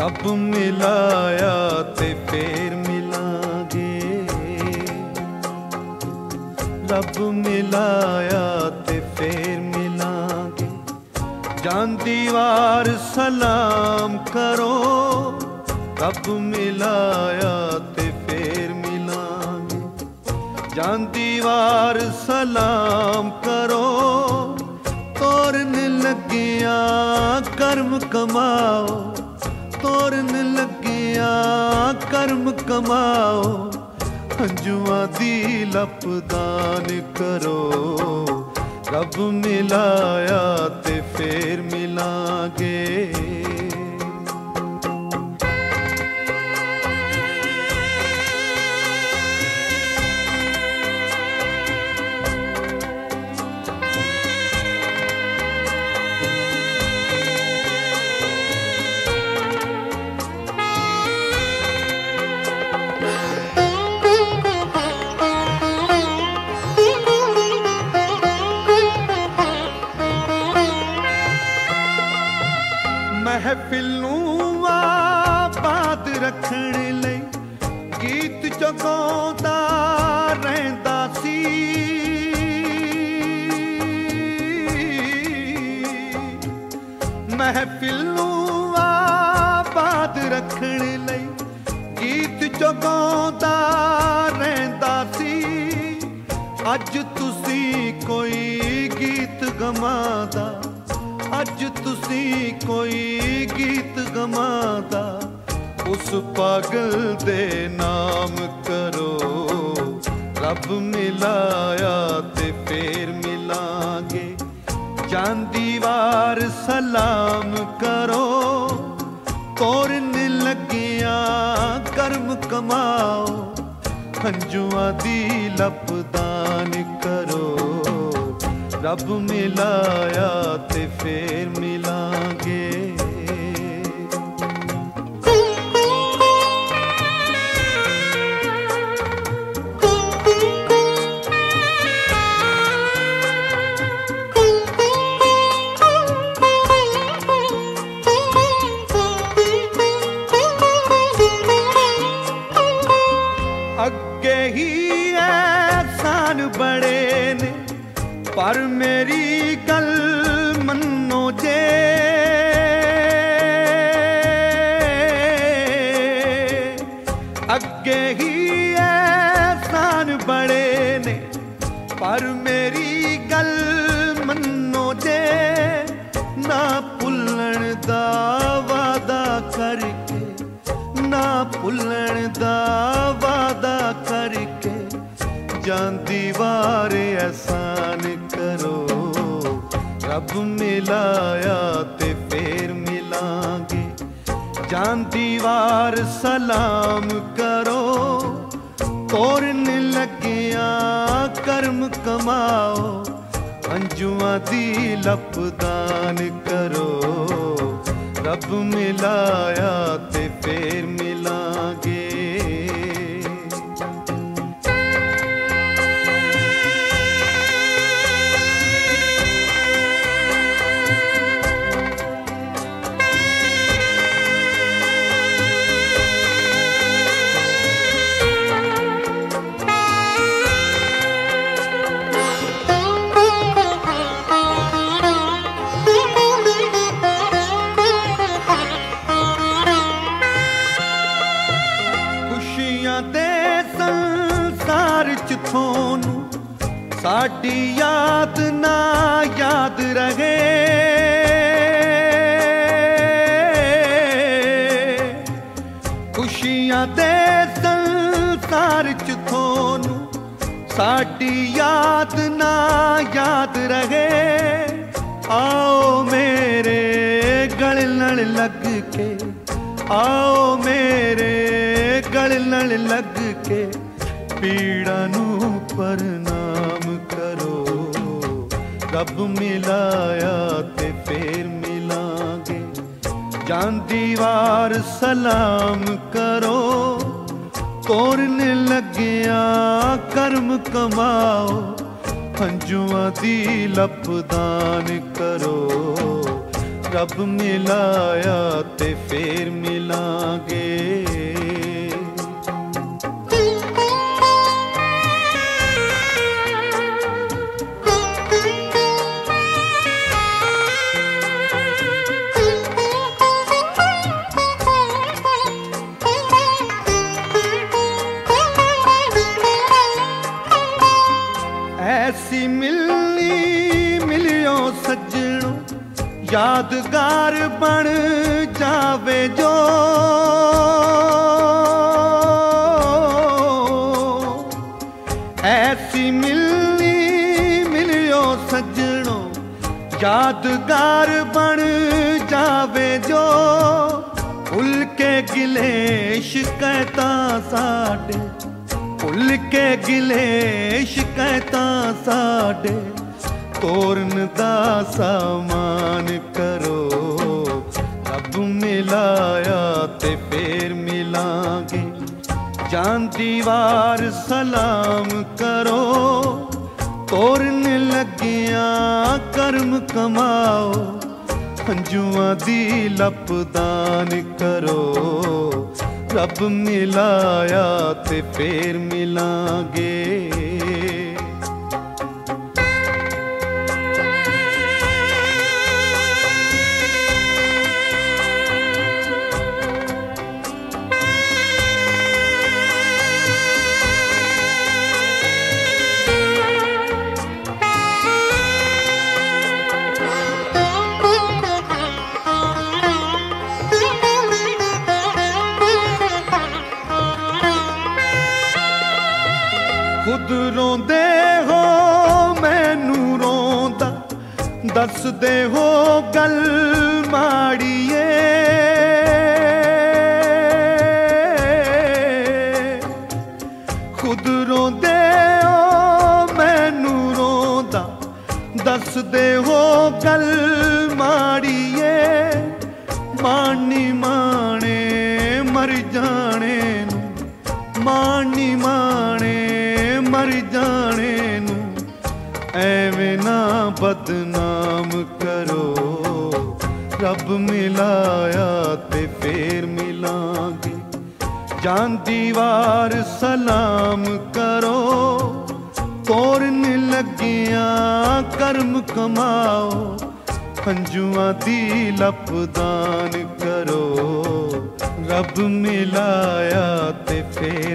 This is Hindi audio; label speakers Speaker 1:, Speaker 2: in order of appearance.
Speaker 1: रब मिलाया ते फिर मिलांगे, रब मिलाया ते फिर मिलांगे। जांदी वार सलाम करो, रब मिलाया ते फिर मिलांगे। जांदी वार सलाम करो, तोरन लगिया कर्म कमाओ, तोरन लगिया कर्म कमाओ। हंजुआं दी लपदान करो, रब मिलाया ते फिर मिलांगे। महफिल नूं आबाद रखण लई गीत जगाउंदा रहिंदा सी। महफिल नूं आबाद रखण लई गीत जगाउंदा रहिंदा सी। अज तुसी कोई गीत गवांदा, अज तुसी कोई गीत गवांदा, उस पागल दे नाम करो। रब मिलाया ते फिर मिलांगे। जांदी वार सलाम करो, तोरन लगिया कर्म कमाओ। हंजुआं दी लपदान करो, रब मिलाया ते फिर मिलांगे। अगे ही एहसान बड़े ने, पर मेरी गल मन्नो जे। अगे ही एहसान बड़े ने, पर मेरी गल मन्नो जे। ना भुल्लण दा वादा करके, ना भुल्लण दा वादा करके। जांदी वार एहसान करो, रब मिलाया ते फिर मिलांगे। जांदी वार सलाम करो, तोरन लगिया कर्म कमाओ। हंजुआं दी लपदान करो, रब मिलाया ते फिर मिलांगे। थोनू साडी याद ना याद रहे। खुशियां दे संसार च थोनू साडी याद ना याद रहे। आओ मेरे गल नाल लग के, आओ मेरे गल नाल लग के। पीड़ा नू प्रणाम करो, रब मिलाया ते फिर मिलांगे। जांदी वार सलाम करो, तोरन लगिया कर्म कमाओ। हंजुआं दी लपदान करो, ਰੱਬ ਮਿਲਾਇਆ ਤੇ ਫੇਰ ਮਿਲਾਂਗੇ। ऐसी मिलनी मिलियो सज्जणों यादगार बन जावे जो। ऐसी मिलनी मिलियो सज्जणों यादगार बन जावे जो। भुल के गिले शिकायतां साडे, भुल के गिले शिकायतां साडे, तोरन दा सामान करो। रब मिलाया ते फेर मिलांगे। जान दीवार सलाम करो, तोरन लगिया कर्म कमाओ। हंजुआं दी लपदान करो, रब मिलाया ते फेर मिलांगे। खुद रोंदे हो मैनू रोंदा, दसदे हो गल माड़िए। खुद रोंदे हो मैनू रोंदा, दसदे हो गल माड़िए। मानी माने मर जाने नू, मानी माने मर जाने नू, ऐवें ना बदनाम करो। रब मिलाया ते फेर मिलांगे। जान दीवार सलाम करो, तोरन लगिया कर्म कमाओ। हंजुआं दी लपदान करो, रब मिलाया ते फेर